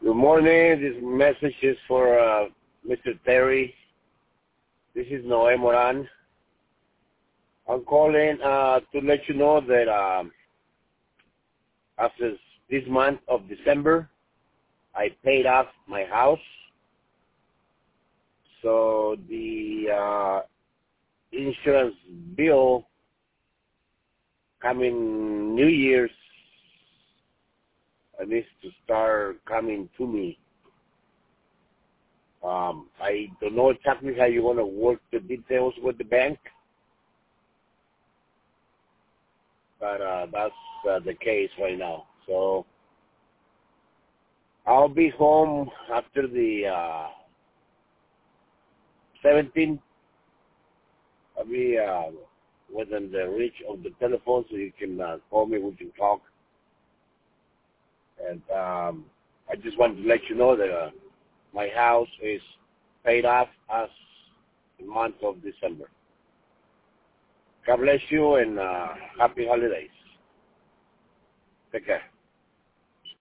Good morning. This message is for Mr. Terry. This is Noé Moran. I'm calling to let you know that after this month of December, I paid off my house. So the insurance bill coming New Year's needs to start coming to me. I don't know exactly how you want to work the details with the bank, but that's the case right now. So I'll be home after the 17th. I'll be within the reach of the telephone, so you can call me. We can talk. And I just wanted to let you know that my house is paid off as the month of December. God bless you and happy holidays. Take care.